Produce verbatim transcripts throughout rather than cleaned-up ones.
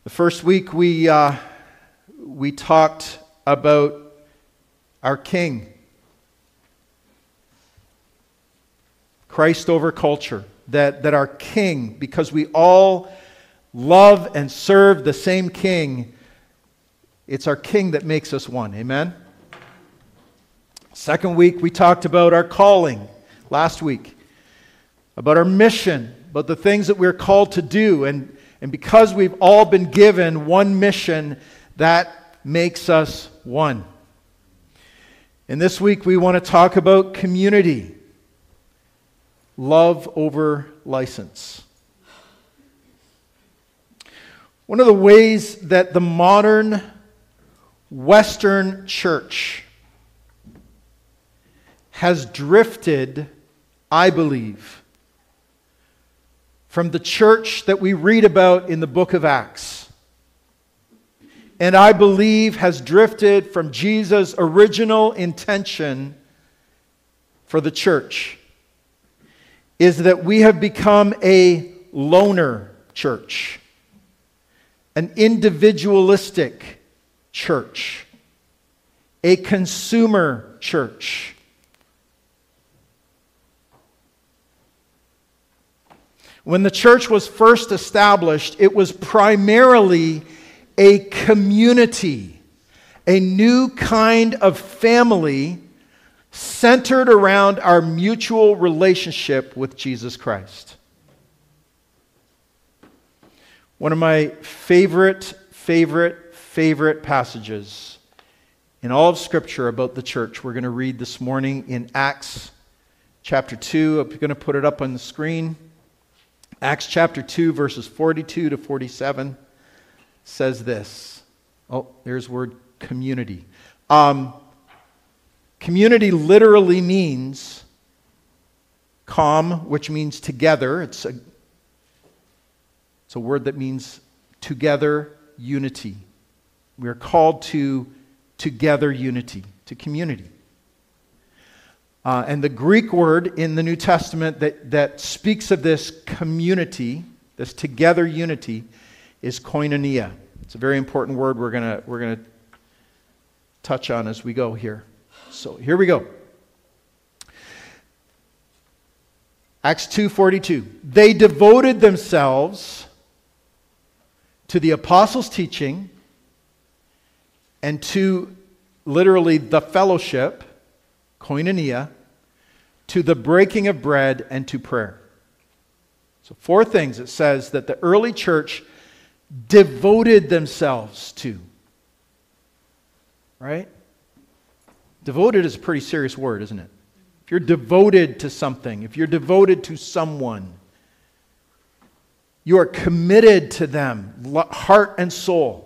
The first week we uh, we talked about our King, Christ over culture. That that our King, because we all love and serve the same King, it's our King that makes us one. Amen. Second week we talked about our calling. Last week about our mission, about the things that we're called to do, and And because we've all been given one mission, that makes us one. And this week we want to talk about community. Love over license. One of the ways that the modern Western church has drifted, I believe, from the church that we read about in the book of Acts, and I believe has drifted from Jesus' original intention for the church, is that we have become a loner church, an individualistic church, a consumer church. When the church was first established, it was primarily a community, a new kind of family centered around our mutual relationship with Jesus Christ. One of my favorite, favorite, favorite passages in all of Scripture about the church we're going to read this morning in Acts chapter two. I'm going to put it up on the screen. Acts chapter two, verses forty-two to forty-seven says this. Oh, there's the word community. Um, community literally means com, which means together. It's a, it's a word that means together, unity. We are called to together unity, to community. Uh, and the Greek word in the New Testament that, that speaks of this community, this together unity, is koinonia. It's a very important word we're gonna we're gonna touch on as we go here. So here we go. Acts two forty-two. They devoted themselves to the apostles' teaching and to literally the fellowship, koinonia, to the breaking of bread and to prayer. So four things it says that the early church devoted themselves to. Right? Devoted is a pretty serious word, isn't it? If you're devoted to something, if you're devoted to someone, you are committed to them, heart and soul.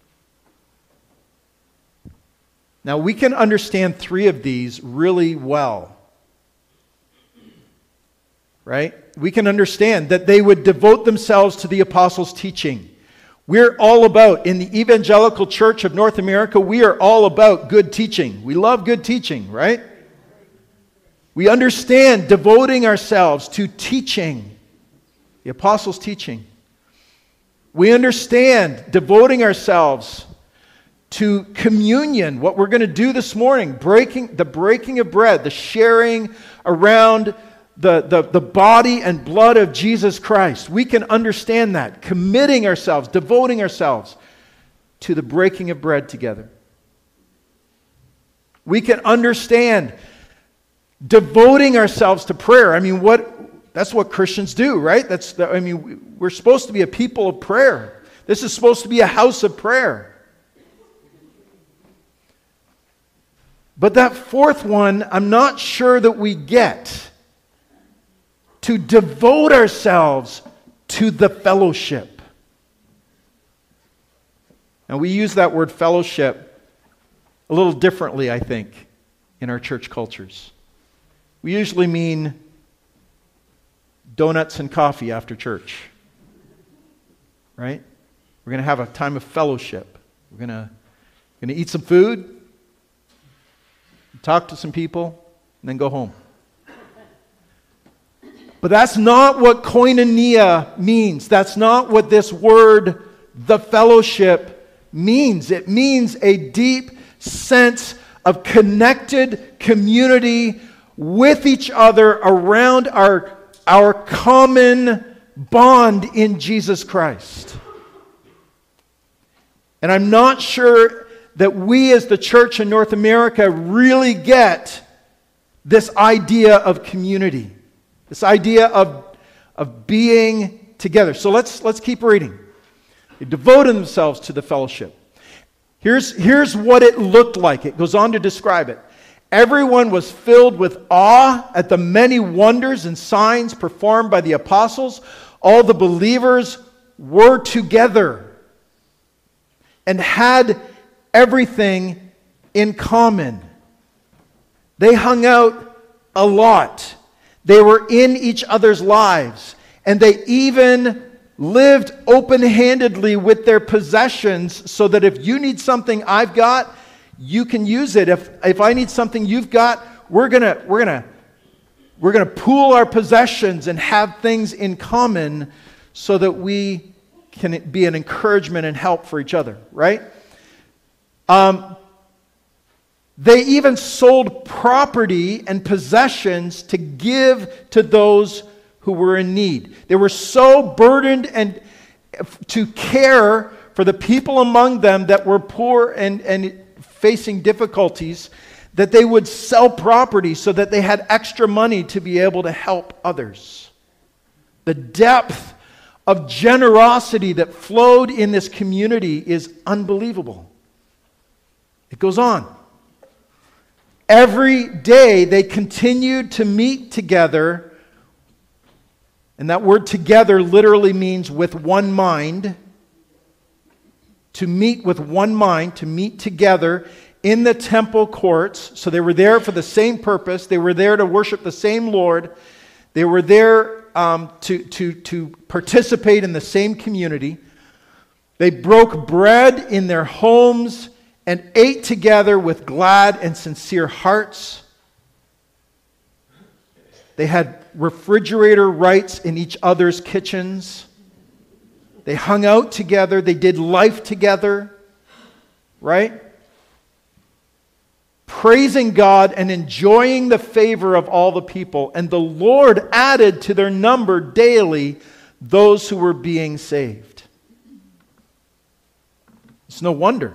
Now, we can understand three of these really well. Right? We can understand that they would devote themselves to the apostles' teaching. We're all about, in the evangelical church of North America, we are all about good teaching. We love good teaching, right? We understand devoting ourselves to teaching, the apostles' teaching. We understand devoting ourselves to communion, what we're going to do this morning, breaking the breaking of bread, the sharing around the, the, the body and blood of Jesus Christ. We can understand that, committing ourselves, devoting ourselves to the breaking of bread together. We can understand devoting ourselves to prayer. I mean, what that's what Christians do, right? That's the, I mean, we're supposed to be a people of prayer. This is supposed to be a house of prayer. But that fourth one, I'm not sure that we get. To devote ourselves to the fellowship. Now, we use that word fellowship a little differently, I think, in our church cultures. We usually mean donuts and coffee after church. Right? We're going to have a time of fellowship. We're going to, going to eat some food, talk to some people, and then go home. But that's not what koinonia means. That's not what this word the fellowship means. It means a deep sense of connected community with each other around our, our common bond in Jesus Christ. And I'm not sure that we as the church in North America really get this idea of community, this idea of, of being together. So let's, let's keep reading. They devoted themselves to the fellowship. Here's, here's what it looked like. It goes on to describe it. Everyone was filled with awe at the many wonders and signs performed by the apostles. All the believers were together and had everything in common. They hung out a lot. They were in each other's lives. And they even lived open-handedly with their possessions so that if you need something I've got, you can use it. If, if I need something you've got, we're gonna, we're gonna, we're gonna pool our possessions and have things in common so that we can be an encouragement and help for each other, right? Um, they even sold property and possessions to give to those who were in need. They were so burdened and to care for the people among them that were poor and, and facing difficulties that they would sell property so that they had extra money to be able to help others. The depth of generosity that flowed in this community is unbelievable. It goes on. Every day they continued to meet together. And that word together literally means with one mind. To meet with one mind, to meet together in the temple courts. So they were there for the same purpose. They were there to worship the same Lord. They were there um, to, to, to participate in the same community. They broke bread in their homes and ate together with glad and sincere hearts. They had refrigerator rights in each other's kitchens. They hung out together. They did life together. Right? Praising God and enjoying the favor of all the people. And the Lord added to their number daily those who were being saved. It's no wonder.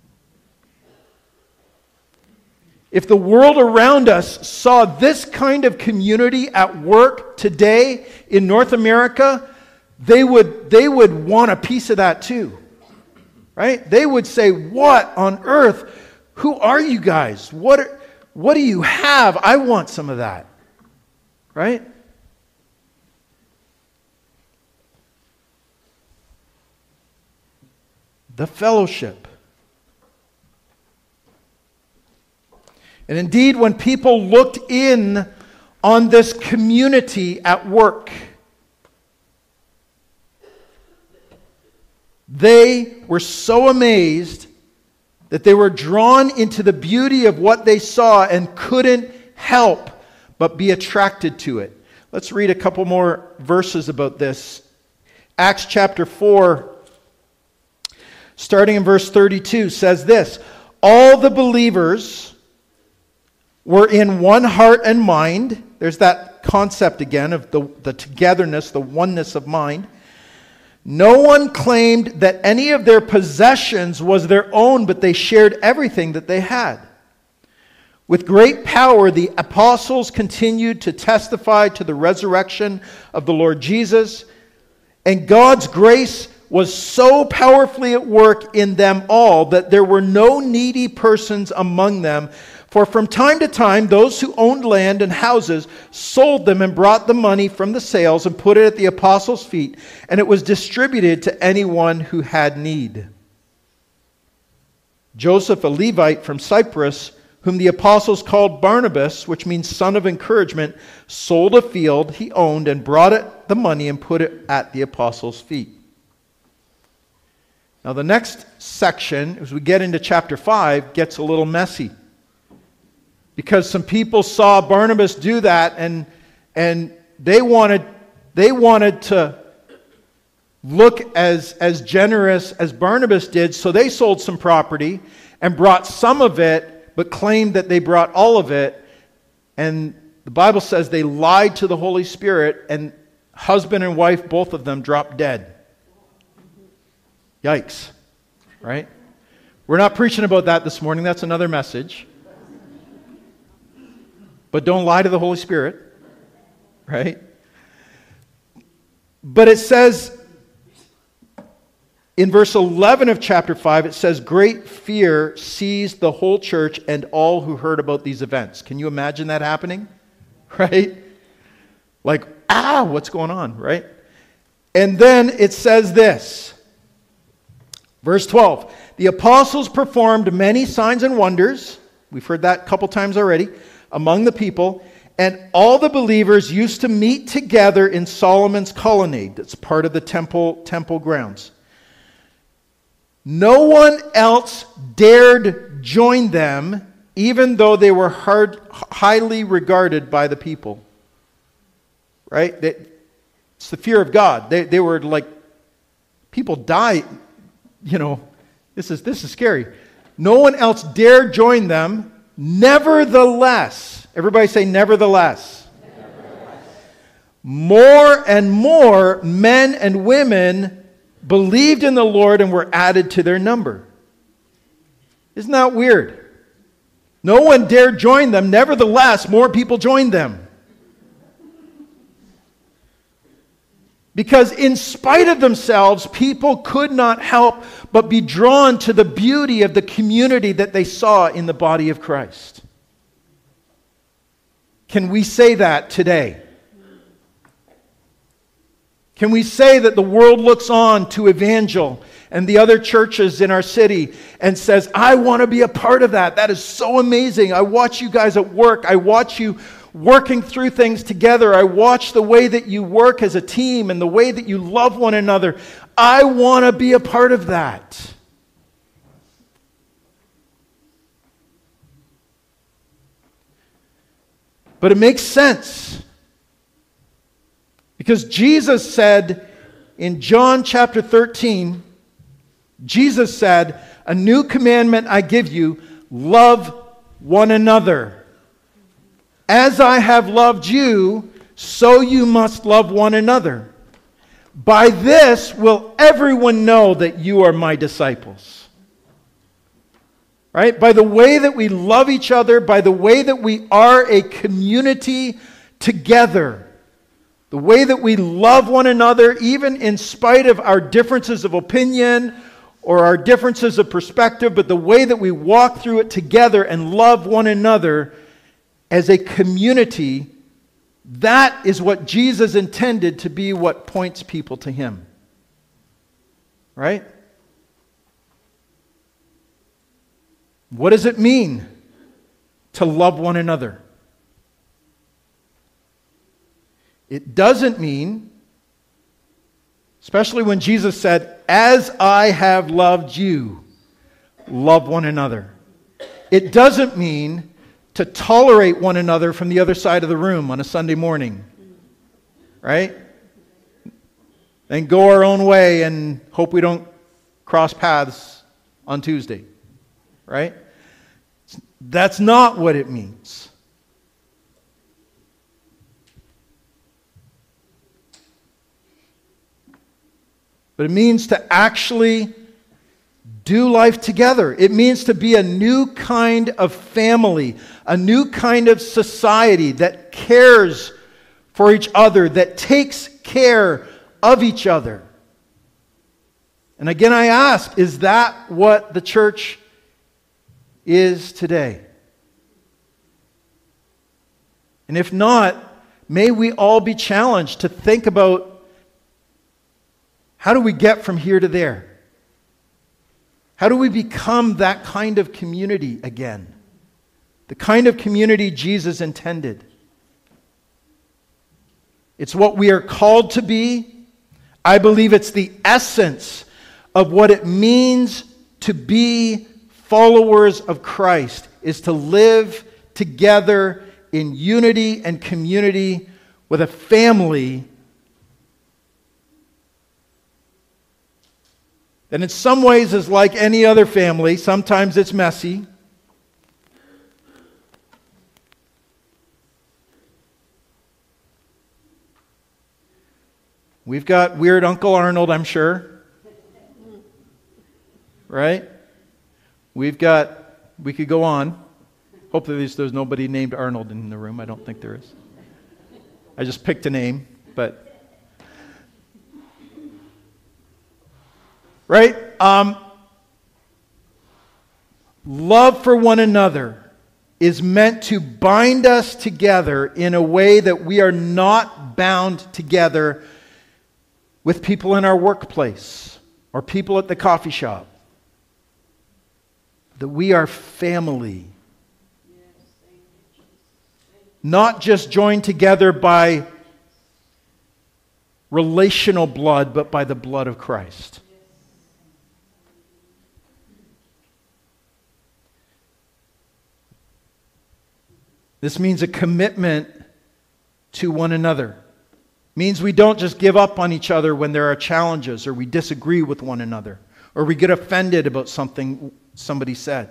If the world around us saw this kind of community at work today in North America, they would, they would want a piece of that too. Right? They would say, what on earth? Who are you guys? What, are, what do you have? I want some of that. Right? The fellowship. And indeed, when people looked in on this community at work, they were so amazed that they were drawn into the beauty of what they saw and couldn't help but be attracted to it. Let's read a couple more verses about this. Acts chapter four, starting in verse thirty-two, says this: all the believers were in one heart and mind. There's that concept again of the, the togetherness, the oneness of mind. No one claimed that any of their possessions was their own, but they shared everything that they had. With great power, the apostles continued to testify to the resurrection of the Lord Jesus, and God's grace was so powerfully at work in them all that there were no needy persons among them. For from time to time, those who owned land and houses sold them and brought the money from the sales and put it at the apostles' feet, and it was distributed to anyone who had need. Joseph, a Levite from Cyprus, whom the apostles called Barnabas, which means son of encouragement, sold a field he owned and brought it the money and put it at the apostles' feet. Now the next section, as we get into chapter five, gets a little messy. Because some people saw Barnabas do that, and, and they wanted, they wanted to, look as, as generous as Barnabas did, so they sold some property and brought some of it, but claimed that they brought all of it. And the Bible says they lied to the Holy Spirit, and husband and wife, both of them, dropped dead. Yikes, right? We're not preaching about that this morning. That's another message. But don't lie to the Holy Spirit, right? But it says in verse eleven of chapter five, it says, great fear seized the whole church and all who heard about these events. Can you imagine that happening? Right? Like, ah, what's going on, right? And then it says this, verse twelve, the apostles performed many signs and wonders. We've heard that a couple times already. Among the people, and all the believers used to meet together in Solomon's colonnade. That's part of the temple, temple grounds. No one else dared join them, even though they were hard, highly regarded by the people. Right? They, it's the fear of God. They, they were like, people die, you know, this is, this is scary. No one else dared join them. Nevertheless, everybody say nevertheless. Nevertheless. More and more men and women believed in the Lord and were added to their number. Isn't that weird? No one dared join them. Nevertheless, more people joined them. Because in spite of themselves, people could not help but be drawn to the beauty of the community that they saw in the body of Christ. Can we say that today? Can we say that the world looks on to Evangel and the other churches in our city and says, I want to be a part of that. That is so amazing. I watch you guys at work. I watch you working through things together. I watch the way that you work as a team and the way that you love one another. I want to be a part of that. But it makes sense. Because Jesus said in John chapter thirteen, Jesus said, a new commandment I give you, love one another. As I have loved you, so you must love one another. By this will everyone know that you are my disciples. Right? By the way that we love each other, by the way that we are a community together, the way that we love one another, even in spite of our differences of opinion or our differences of perspective, but the way that we walk through it together and love one another as a community, that is what Jesus intended to be what points people to Him. Right? What does it mean to love one another? It doesn't mean, especially when Jesus said, as I have loved you, love one another. It doesn't mean to tolerate one another from the other side of the room on a Sunday morning. Right? And go our own way and hope we don't cross paths on Tuesday. Right? That's not what it means. But it means to actually do life together. It means to be a new kind of family, a new kind of society that cares for each other, that takes care of each other. And again, I ask, is that what the church is today? And if not, may we all be challenged to think about, how do we get from here to there? How do we become that kind of community again? The kind of community Jesus intended. It's what we are called to be. I believe it's the essence of what it means to be followers of Christ, is to live together in unity and community with a family that in some ways is like any other family. Sometimes it's messy. We've got weird Uncle Arnold, I'm sure. Right? We've got, we could go on. Hopefully there's, there's nobody named Arnold in the room. I don't think there is. I just picked a name, but... Right? Um, love for one another is meant to bind us together in a way that we are not bound together with people in our workplace or people at the coffee shop. That we are family. Not just joined together by relational blood, but by the blood of Christ. This means a commitment to one another. It means we don't just give up on each other when there are challenges or we disagree with one another or we get offended about something somebody said.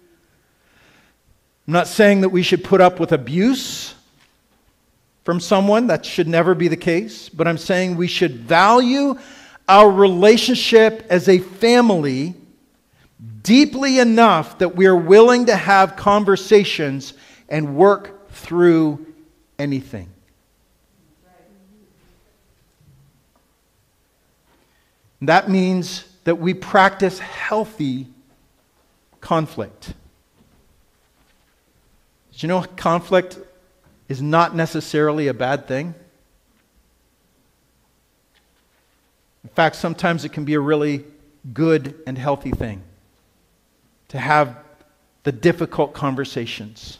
I'm not saying that we should put up with abuse from someone. That should never be the case. But I'm saying we should value our relationship as a family deeply enough that we are willing to have conversations and work through anything. And that means that we practice healthy conflict. Did you know conflict is not necessarily a bad thing? In fact, sometimes it can be a really good and healthy thing to have the difficult conversations.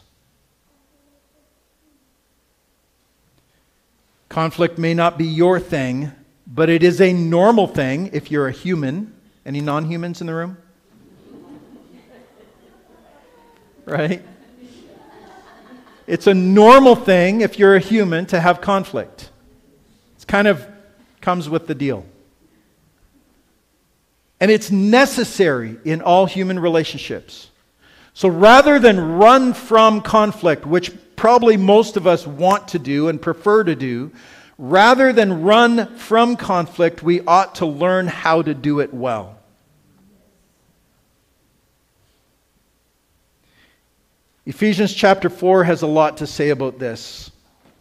Conflict may not be your thing, but it is a normal thing if you're a human. Any non-humans in the room? Right? It's a normal thing if you're a human to have conflict. It's kind of comes with the deal. And it's necessary in all human relationships. So rather than run from conflict, which probably most of us want to do and prefer to do, rather than run from conflict, we ought to learn how to do it well. Ephesians chapter four has a lot to say about this.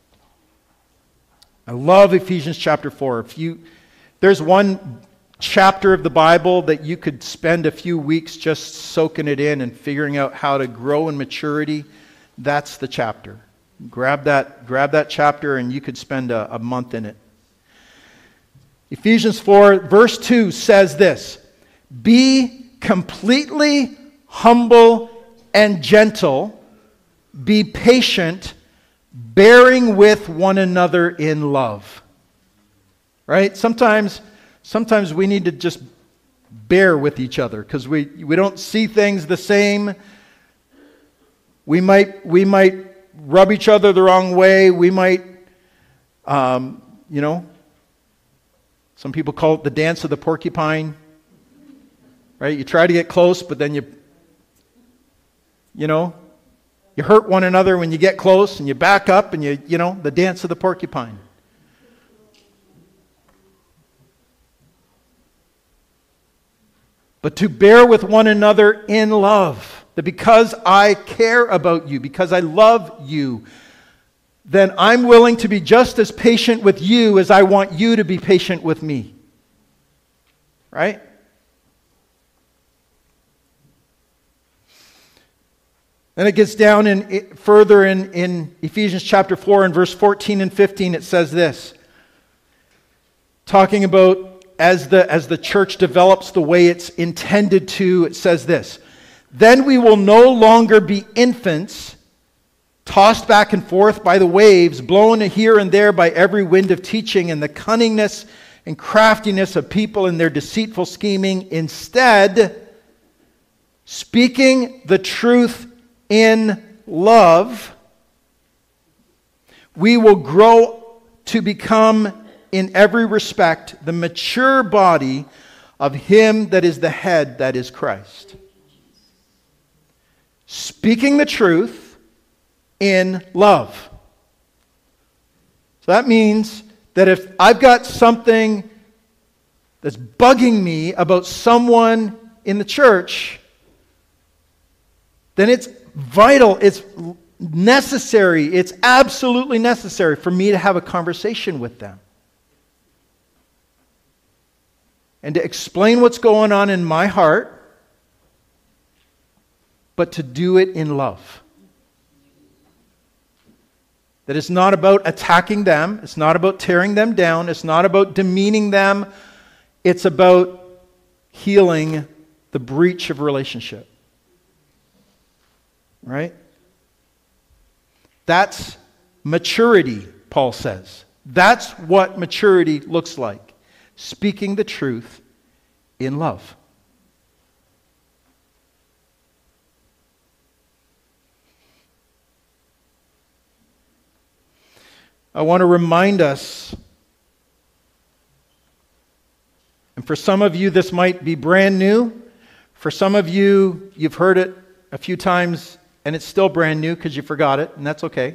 I love Ephesians chapter four. If you, there's one chapter of the Bible that you could spend a few weeks just soaking it in and figuring out how to grow in maturity, that's the chapter. Grab that, grab that chapter and you could spend a, a month in it. Ephesians four verse two says this: be completely humble and gentle, be patient, bearing with one another in love. Right? Sometimes, sometimes we need to just bear with each other because we, we don't see things the same. We might, we might rub each other the wrong way. We might, um, you know, some people call it the dance of the porcupine. Right? You try to get close, but then you, you know, you hurt one another when you get close and you back up and you, you know, the dance of the porcupine. But to bear with one another in love, that because I care about you, because I love you, then I'm willing to be just as patient with you as I want you to be patient with me. Right? Then it gets down in, further in, in Ephesians chapter four and verse fourteen and fifteen. It says this, talking about as the, as the church develops the way it's intended to, it says this: then we will no longer be infants, tossed back and forth by the waves, blown here and there by every wind of teaching and the cunningness and craftiness of people in their deceitful scheming. Instead, speaking the truth in love, we will grow to become, in every respect, the mature body of him that is the head, that is Christ. Speaking the truth in love. So that means that if I've got something that's bugging me about someone in the church, then it's vital, it's necessary, it's absolutely necessary for me to have a conversation with them. And to explain what's going on in my heart, but to do it in love. That it's not about attacking them, it's not about tearing them down, it's not about demeaning them, it's about healing the breach of relationship. Right? That's maturity, Paul says. That's what maturity looks like. Speaking the truth in love. I want to remind us, and for some of you this might be brand new. For some of you, you've heard it a few times and it's still brand new because you forgot it, and that's okay.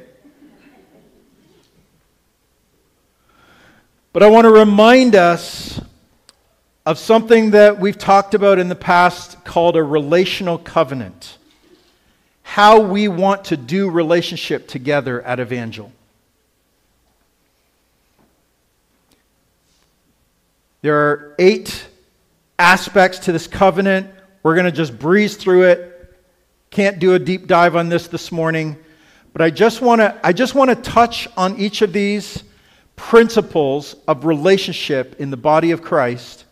But I want to remind us of something that we've talked about in the past called a relational covenant. How we want to do relationship together at Evangel. There are eight aspects to this covenant. We're going to just breeze through it. Can't do a deep dive on this this morning. But I just want to I just want to touch on each of these principles of relationship in the body of Christ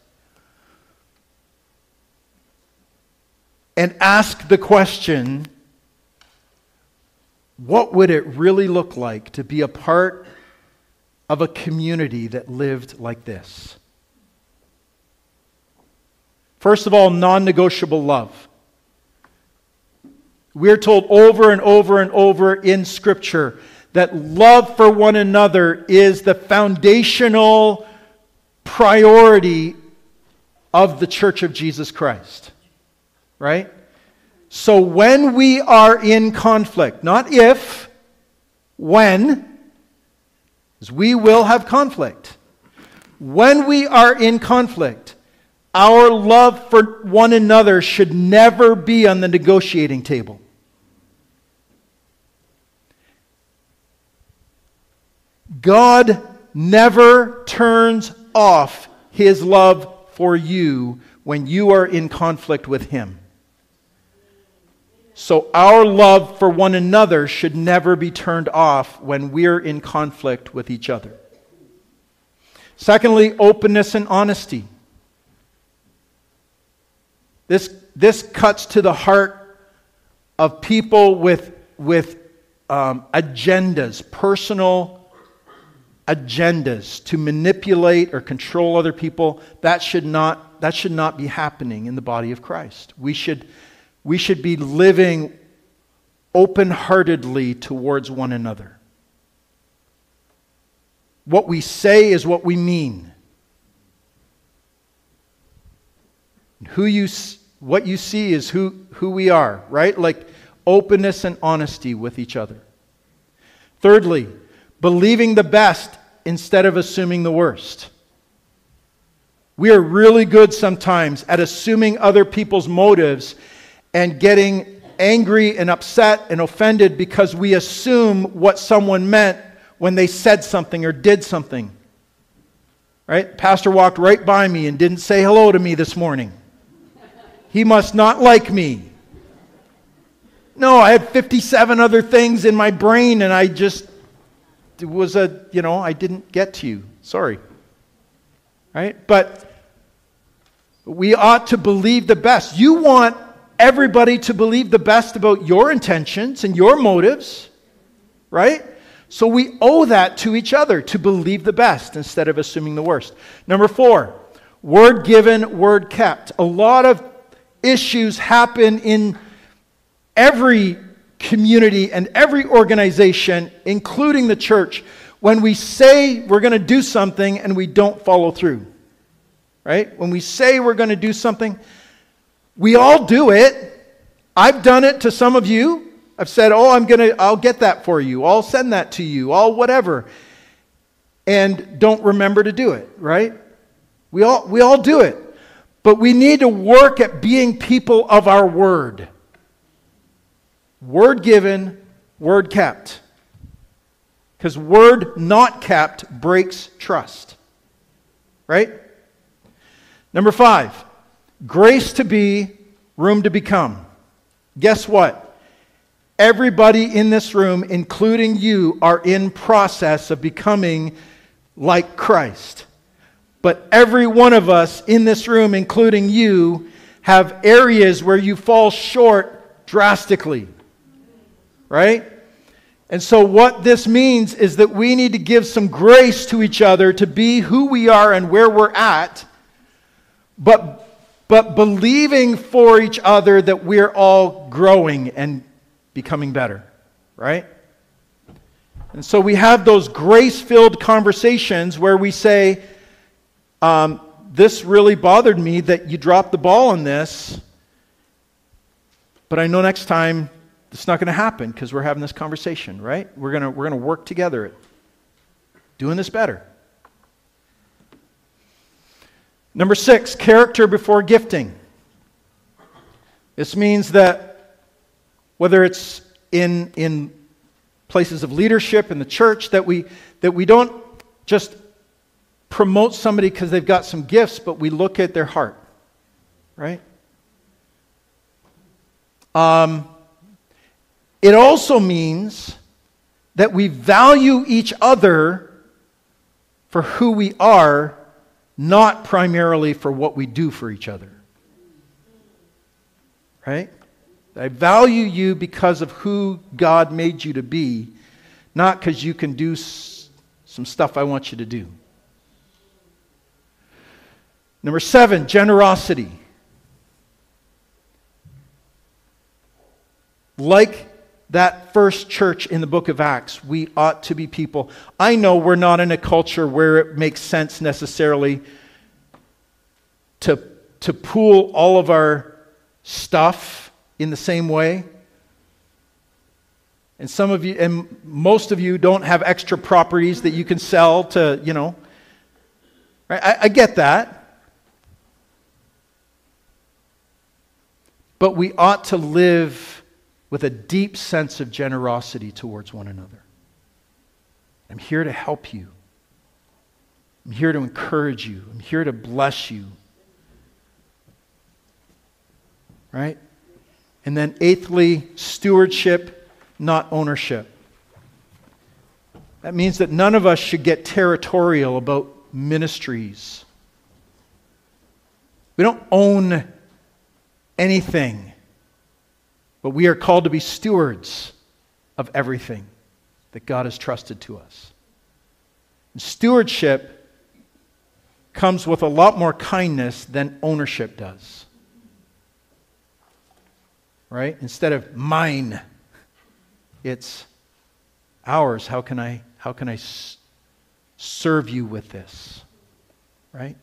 and ask the question, what would it really look like to be a part of a community that lived like this? First of all, non-negotiable love. We're told over and over and over in Scripture that love for one another is the foundational priority of the Church of Jesus Christ. Right? So when we are in conflict, not if, when, because we will have conflict. When we are in conflict, our love for one another should never be on the negotiating table. God never turns off His love for you when you are in conflict with Him. So our love for one another should never be turned off when we're in conflict with each other. Secondly, openness and honesty. This, this cuts to the heart of people with, with um, agendas, personal agendas to manipulate or control other people. That should not, that should not be happening in the body of Christ. We should, we should be living open-heartedly towards one another. What we say is what we mean. Who you, what you see is who, who we are, right? Like openness and honesty with each other. Thirdly, believing the best instead of assuming the worst. We are really good sometimes at assuming other people's motives and getting angry and upset and offended because we assume what someone meant when they said something or did something. Right? Pastor walked right by me and didn't say hello to me this morning. He must not like me. No, I had fifty-seven other things in my brain and I just, it was a, you know, I didn't get to you. Sorry. Right? But we ought to believe the best. You want everybody to believe the best about your intentions and your motives. Right? So we owe that to each other, to believe the best instead of assuming the worst. Number four, word given, word kept. A lot of issues happen in every community and every organization, including the church, when we say we're going to do something and we don't follow through. right? When we say we're going to do something, we all do it. I've done it to some of you. I've said, oh, I'm going to, I'll get that for you. I'll send that to you. I'll whatever. And don't remember to do it, right? We all, we all do it. But we need to work at being people of our word. Word given, word kept. Because word not kept breaks trust. Right? Number five, grace to be, room to become. Guess what? Everybody in this room, including you, are in process of becoming like Christ. But every one of us in this room, including you, have areas where you fall short drastically. Right? And so what this means is that we need to give some grace to each other to be who we are and where we're at, but, but believing for each other that we're all growing and becoming better, right? And so we have those grace-filled conversations where we say, um, this really bothered me that you dropped the ball on this, but I know next time it's not going to happen because we're having this conversation, right? We're going to we're going to work together at doing this better. Number six, character before gifting. This means that whether it's in in places of leadership in the church, that we that we don't just promote somebody because they've got some gifts, but we look at their heart, right? Um. It also means that we value each other for who we are, not primarily for what we do for each other. Right? I value you because of who God made you to be, not because you can do s- some stuff I want you to do. Number seven, generosity. Like that first church in the book of Acts, we ought to be people. I know we're not in a culture where it makes sense necessarily to, to pool all of our stuff in the same way. And some of you, and most of you don't have extra properties that you can sell to, you know. Right? I, I get that. But we ought to live with a deep sense of generosity towards one another. I'm here to help you. I'm here to encourage you. I'm here to bless you. Right? And then eighthly, stewardship, not ownership. That means that none of us should get territorial about ministries. We don't own anything. But we are called to be stewards of everything that God has trusted to us. And stewardship comes with a lot more kindness than ownership does. Right? Instead of mine, it's ours. How can I, how can I s- serve you with this? Right?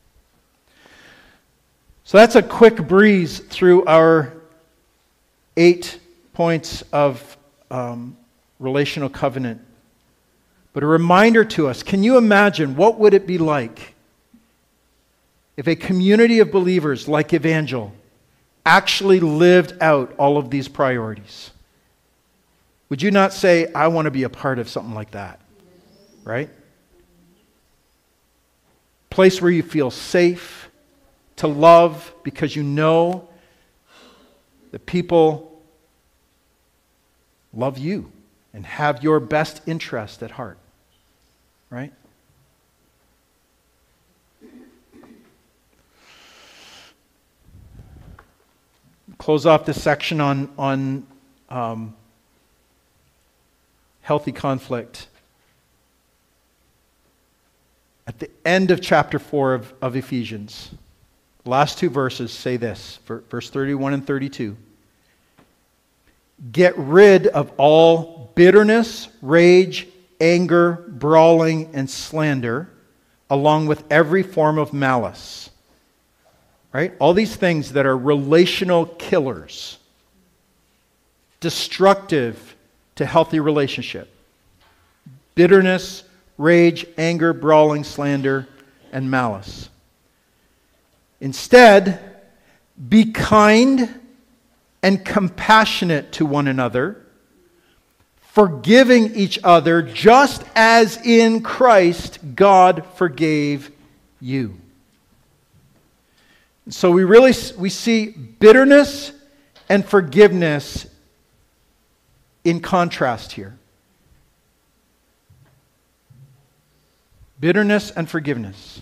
So that's a quick breeze through our eight points of um, relational covenant. But a reminder to us, can you imagine what would it be like if a community of believers like Evangel actually lived out all of these priorities? Would you not say, I want to be a part of something like that? Right? Place where you feel safe to love because you know that people love you and have your best interest at heart. Right? Close off this section on, on um, healthy conflict. At the end of chapter four of, of Ephesians, the last two verses say this, verse thirty-one and thirty-two. Get rid of all bitterness, rage, anger, brawling, and slander, along with every form of malice. Right? All these things that are relational killers, destructive to healthy relationship. Bitterness, rage, anger, brawling, slander, and malice. Instead, be kind and compassionate to one another, forgiving each other just as in Christ God forgave you. So we really we see bitterness and forgiveness in contrast here. Bitterness and forgiveness.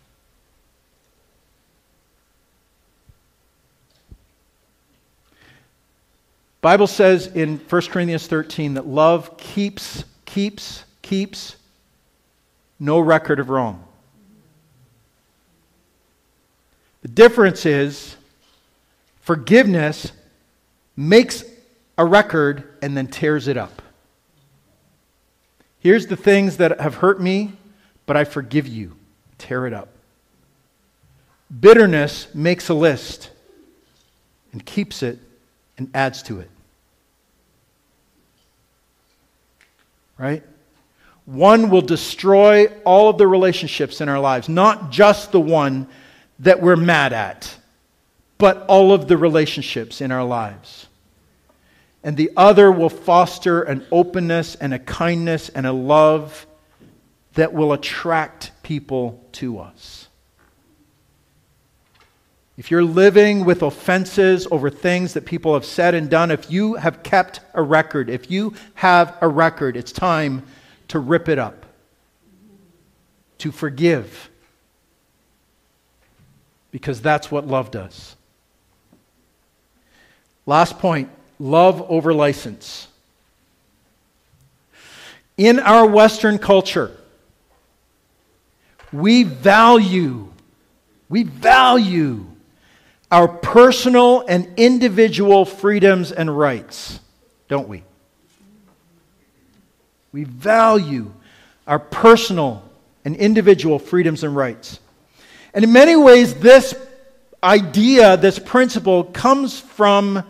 Bible says in First Corinthians thirteen that love keeps, keeps, keeps no record of wrong. The difference is forgiveness makes a record and then tears it up. Here's the things that have hurt me, but I forgive you. Tear it up. Bitterness makes a list and keeps it and adds to it. Right? One will destroy all of the relationships in our lives, not just the one that we're mad at, but all of the relationships in our lives. And the other will foster an openness and a kindness and a love that will attract people to us. If you're living with offenses over things that people have said and done, if you have kept a record, if you have a record, it's time to rip it up, to forgive. Because that's what love does. Last point, love over license. In our Western culture, we value, we value our personal and individual freedoms and rights, don't we? We value our personal and individual freedoms and rights. And in many ways, this idea, this principle, comes from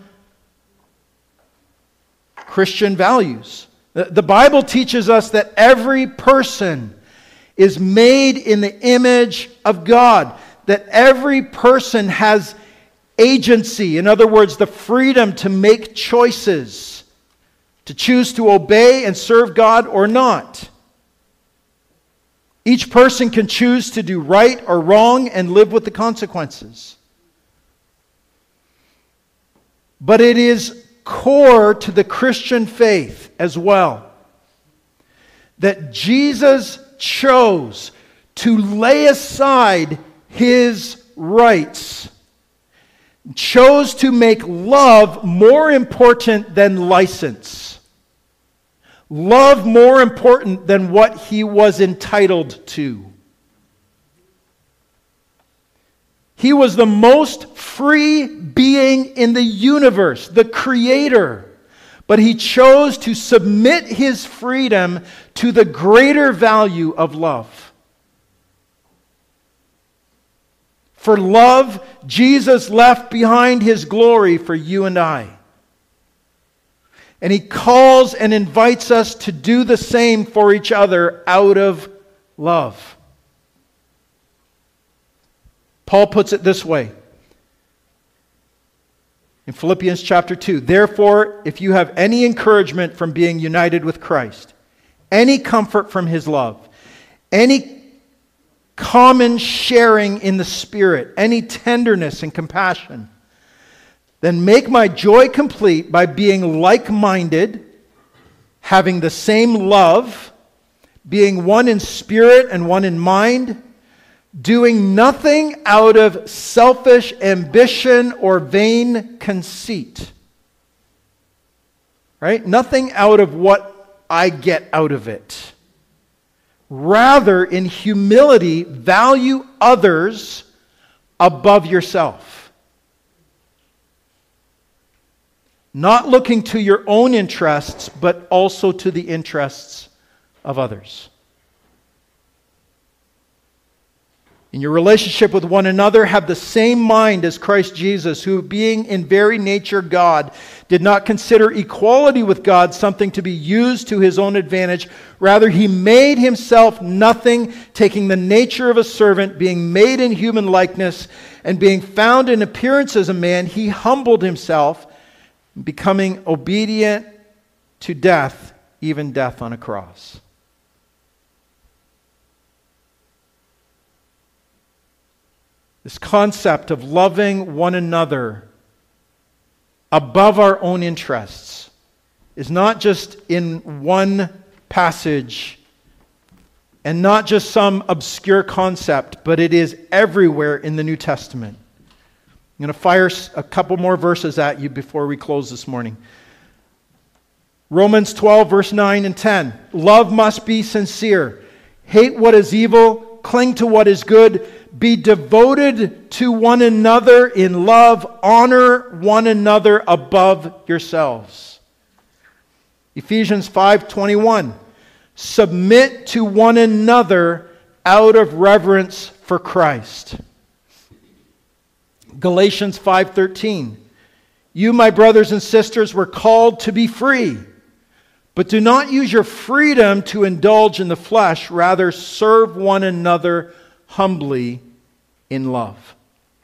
Christian values. The, the Bible teaches us that every person is made in the image of God, that every person has agency. In other words, the freedom to make choices, to choose to obey and serve God or not. Each person can choose to do right or wrong and live with the consequences. But it is core to the Christian faith as well that Jesus chose to lay aside his rights, chose to make love more important than license. Love more important than what he was entitled to. He was the most free being in the universe, the creator. But he chose to submit his freedom to the greater value of love. For love, Jesus left behind his glory for you and I. And he calls and invites us to do the same for each other out of love. Paul puts it this way in Philippians chapter two. Therefore, if you have any encouragement from being united with Christ, any comfort from his love, any common sharing in the Spirit, any tenderness and compassion, then make my joy complete by being like-minded, having the same love, being one in spirit and one in mind, doing nothing out of selfish ambition or vain conceit. Right? Nothing out of what I get out of it. Rather, in humility, value others above yourself. Not looking to your own interests, but also to the interests of others. In your relationship with one another, have the same mind as Christ Jesus, who, being in very nature God, did not consider equality with God something to be used to his own advantage. Rather, he made himself nothing, taking the nature of a servant, being made in human likeness, and being found in appearance as a man, he humbled himself, becoming obedient to death, even death on a cross. This concept of loving one another above our own interests is not just in one passage and not just some obscure concept, but it is everywhere in the New Testament. I'm going to fire a couple more verses at you before we close this morning. Romans twelve, verse nine and ten. Love must be sincere. Hate what is evil. Cling to what is good. Be devoted to one another in love. Honor one another above yourselves. Ephesians five twenty-one. Submit to one another out of reverence for Christ. Galatians five thirteen. You, my brothers and sisters, were called to be free, but do not use your freedom to indulge in the flesh. Rather, serve one another humbly in love.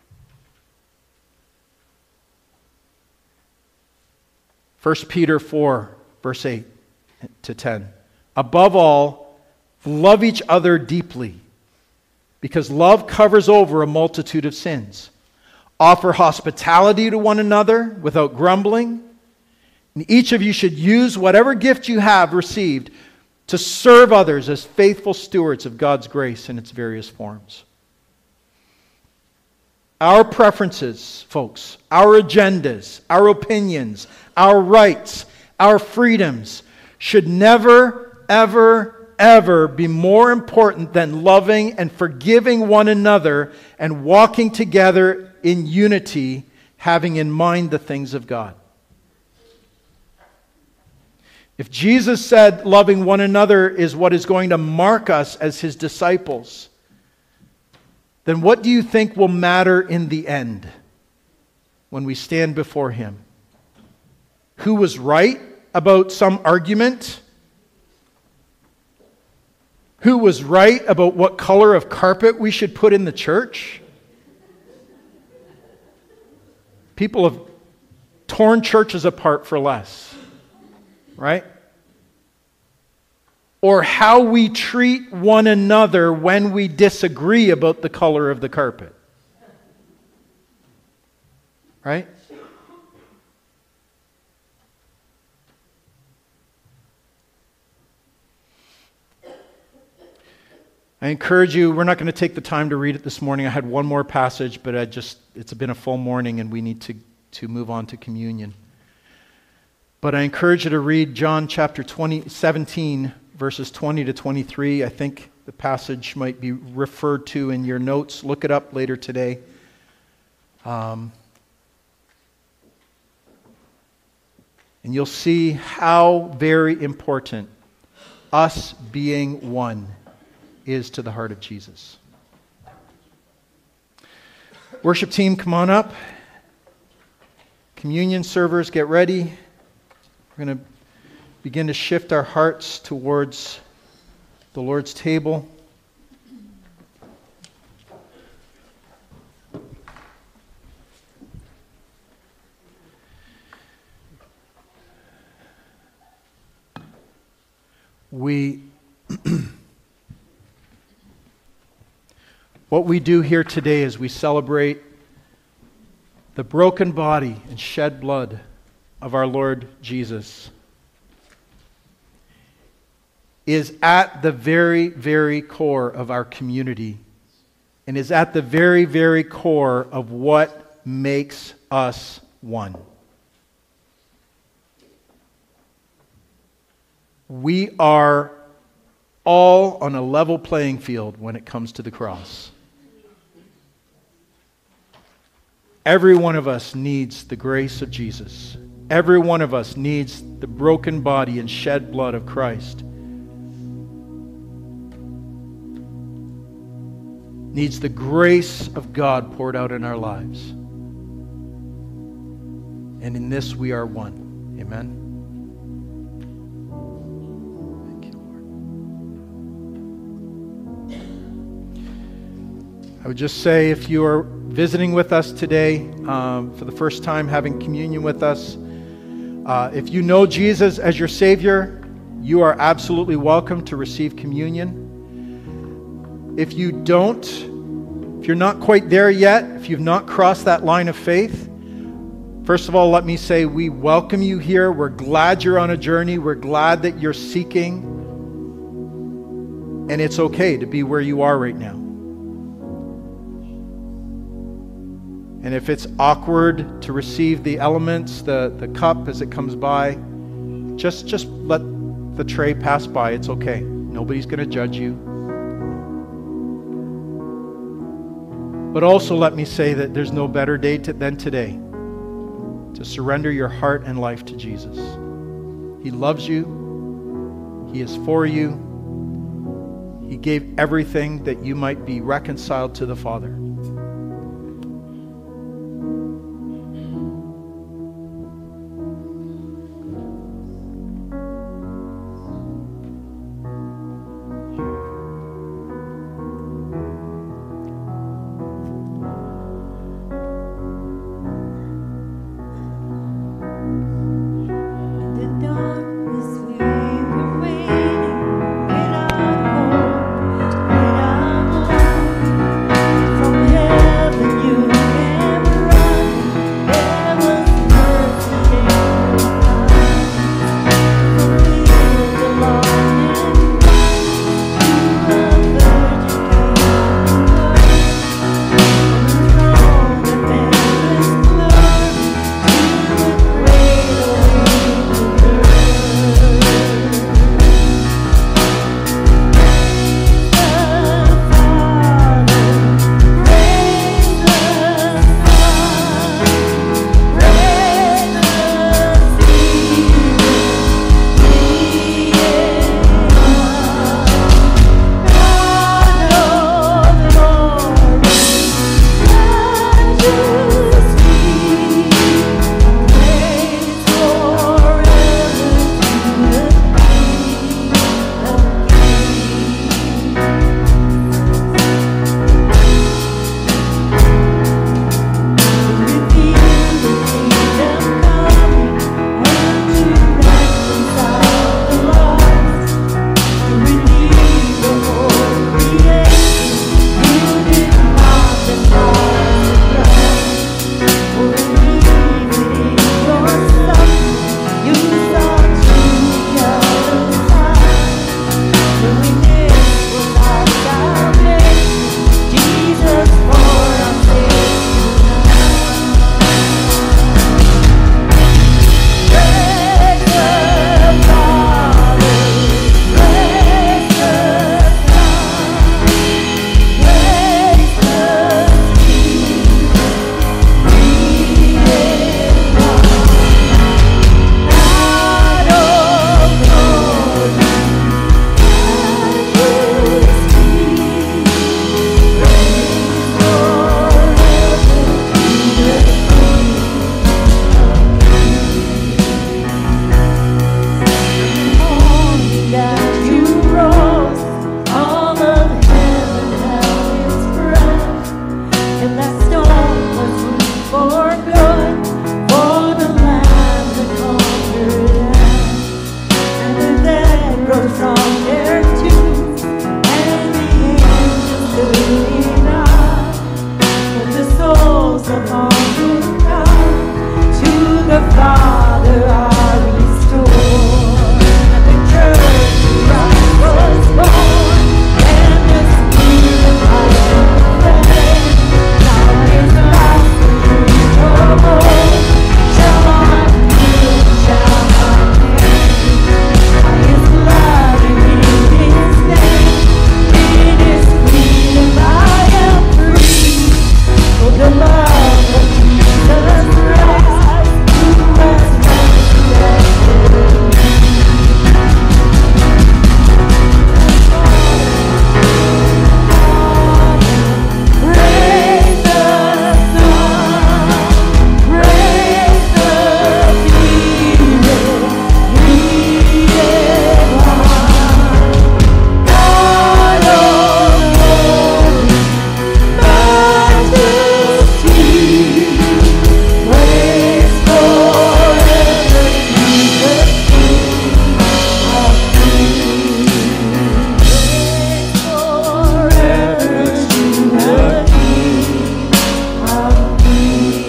First Peter four, verse eight to ten. Above all, love each other deeply, because love covers over a multitude of sins. Offer hospitality to one another without grumbling. And each of you should use whatever gift you have received to serve others as faithful stewards of God's grace in its various forms. Our preferences, folks, our agendas, our opinions, our rights, our freedoms should never, ever, ever be more important than loving and forgiving one another and walking together in unity, having in mind the things of God. If Jesus said loving one another is what is going to mark us as his disciples, then what do you think will matter in the end when we stand before him? Who was right about some argument? Who was right about what color of carpet we should put in the church? People have torn churches apart for less, right? Or how we treat one another when we disagree about the color of the carpet. Right? I encourage you, we're not going to take the time to read it this morning. I had one more passage, but I just it's been a full morning and we need to, to move on to communion. But I encourage you to read John chapter twenty, seventeen, verses twenty to twenty-three. I think the passage might be referred to in your notes. Look it up later today. Um, and you'll see how very important us being one is to the heart of Jesus. Worship team, come on up. Communion servers, get ready. We're going to begin to shift our hearts towards the Lord's table. We What we do here today is we celebrate the broken body and shed blood of our Lord Jesus. Is at the very, very core of our community and is at the very, very core of what makes us one. We are all on a level playing field when it comes to the cross. Every one of us needs the grace of Jesus. Every one of us needs the broken body and shed blood of Christ. needs the grace of God poured out in our lives. And in this we are one. Amen. Thank you, Lord. I would just say, if you are visiting with us today um, for the first time, having communion with us, uh, if you know Jesus as your Savior, you are absolutely welcome to receive communion. If you don't, if you're not quite there yet, if you've not crossed that line of faith, first of all, let me say we welcome you here. We're glad you're on a journey. We're glad that you're seeking. And it's okay to be where you are right now. And if it's awkward to receive the elements, the, the cup as it comes by, just, just let the tray pass by. It's okay. Nobody's going to judge you. But also let me say that there's no better day to, than today to surrender your heart and life to Jesus. He loves you. He is for you. He gave everything that you might be reconciled to the Father. From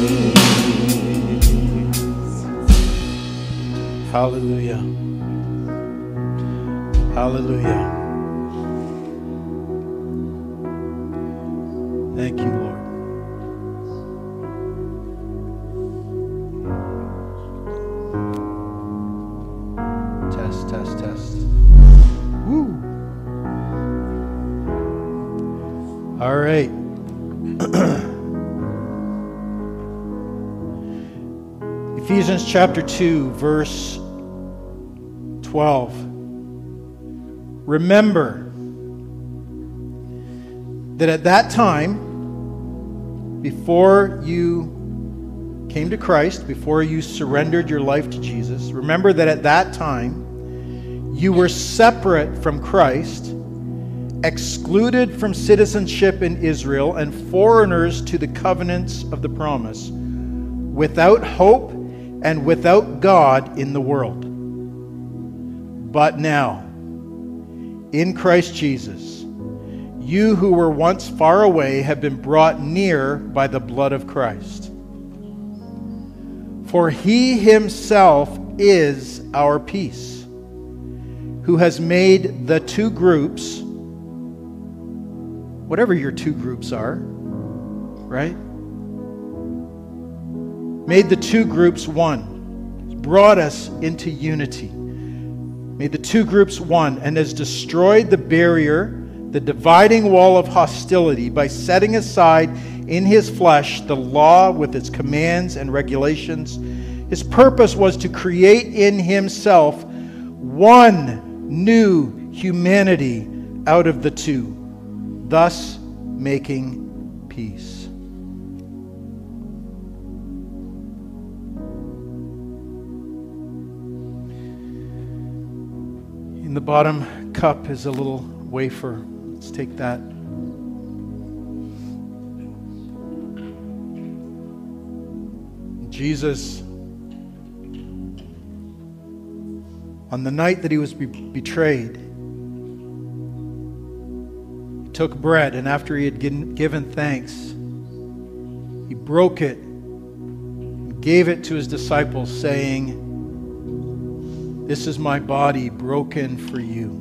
Hallelujah. Hallelujah. Thank you, Lord. Test, test, test. Woo. All right. Ephesians chapter two, verse twelve. Remember that at that time, before you came to Christ, before you surrendered your life to Jesus, remember that at that time, you were separate from Christ, excluded from citizenship in Israel, and foreigners to the covenants of the promise, without hope and without God in the world. But now, in Christ Jesus, you who were once far away have been brought near by the blood of Christ. For he himself is our peace, who has made the two groups, whatever your two groups are, right? Made the two groups one, brought us into unity. Made the two groups one, and has destroyed the barrier, the dividing wall of hostility, by setting aside in his flesh the law with its commands and regulations. His purpose was to create in himself one new humanity out of the two, thus making peace. In the bottom cup is a little wafer. Let's take that. Jesus, on the night that he was be- betrayed, he took bread, and after he had given, given thanks, he broke it and gave it to his disciples, saying, "This is my body broken for you."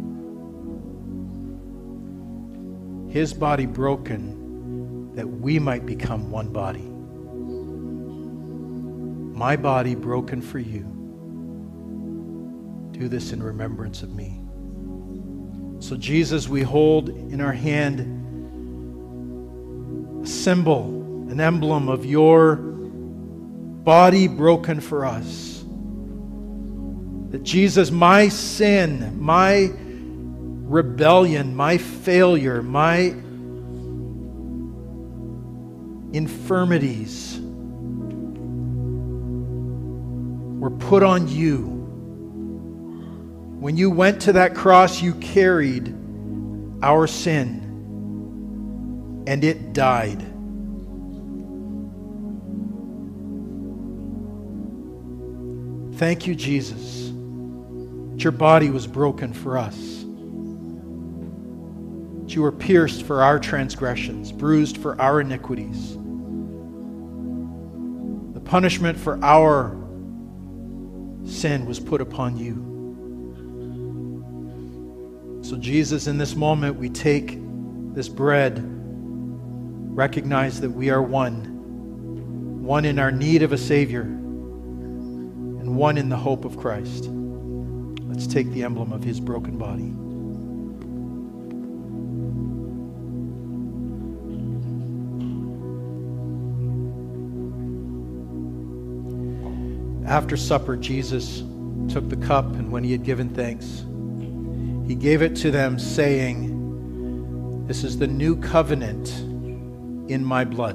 His body broken that we might become one body. My body broken for you. Do this in remembrance of me. So Jesus, we hold in our hand a symbol, an emblem of your body broken for us. That Jesus, my sin, my rebellion, my failure, my infirmities were put on you. When you went to that cross, you carried our sin, and it died. Thank you, Jesus. Your body was broken for us. You were pierced for our transgressions, bruised for our iniquities. The punishment for our sin was put upon you. So Jesus, in this moment, we take this bread, recognize that we are one, one in our need of a Savior, and one in the hope of Christ. Let's take the emblem of his broken body. After supper, Jesus took the cup, and when he had given thanks, he gave it to them, saying, "This is the new covenant in my blood."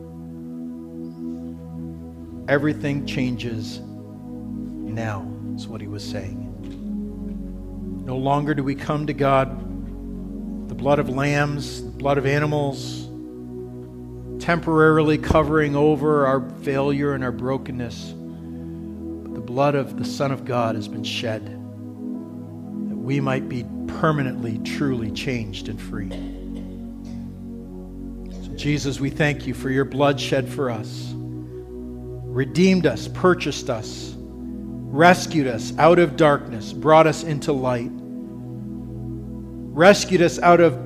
Everything changes now, is what he was saying. No longer do we come to God with the blood of lambs, the blood of animals, temporarily covering over our failure and our brokenness. But the blood of the Son of God has been shed, that we might be permanently, truly changed and free. So Jesus, we thank you for your blood shed for us. redeemed us, purchased us, rescued us out of darkness, brought us into light, rescued us out of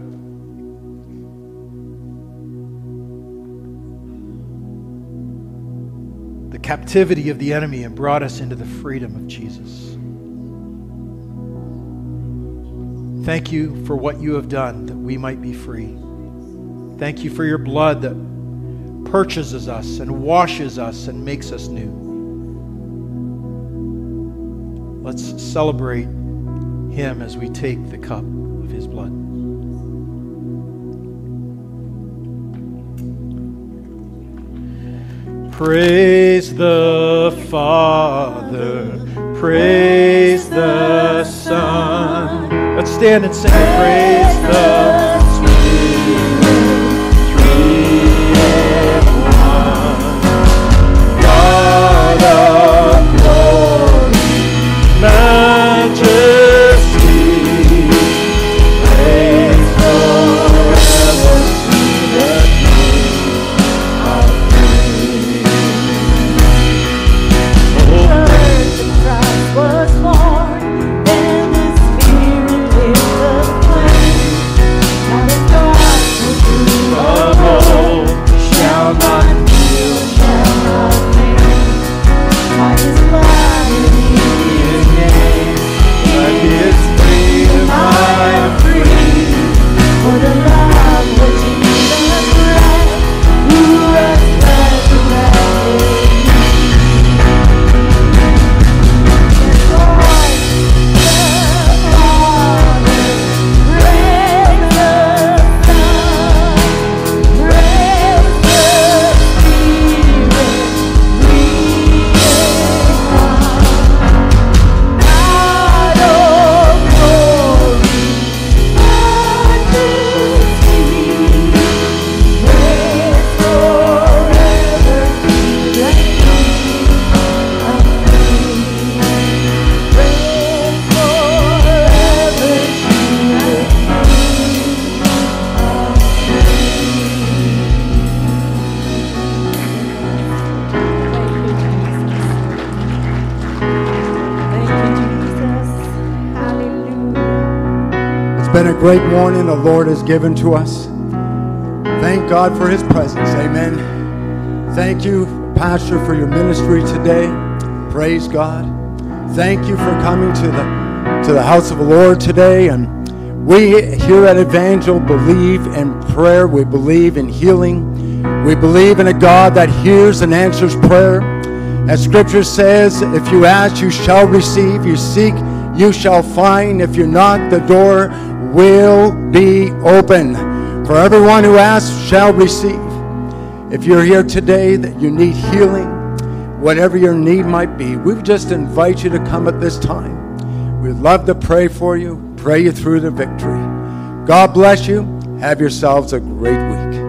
the captivity of the enemy and brought us into the freedom of Jesus. Thank you for what you have done that we might be free. Thank you for your blood that purchases us and washes us and makes us new. Let's celebrate him as we take the cup of his blood. Praise the Father, praise the Son. Let's stand and sing it. Praise the Spirit, three in one. God of glory, majesty, reigns forever to the King of Kings. Oh, praise the Christ was born, and the Spirit is the flame. Now the gospel true of old shall not kneel, shall not fail. By his blood and in his name, by his freedom I am free. For the love which Jesus Christ, who has resurrected me. Yes, Lord, the Father, praise the Son, praise the Spirit, three in one. God of glory, majesty, reigns forever to the King of Kings. Reigns forever to the It's been a great morning the Lord has given to us. Thank God for his presence. Amen. Thank you, Pastor, for your ministry today. Praise God. Thank you for coming to the to the house of the Lord today. And we here at Evangel believe in prayer. We believe in healing. We believe in a God that hears and answers prayer. As Scripture says, if you ask, you shall receive. You seek, you shall find. If you knock, the door will be open. For everyone who asks shall receive. If you're here today that you need healing, whatever your need might be, we just invite you to come at this time. We'd love to pray for you, pray you through the victory. God bless you. Have yourselves a great week.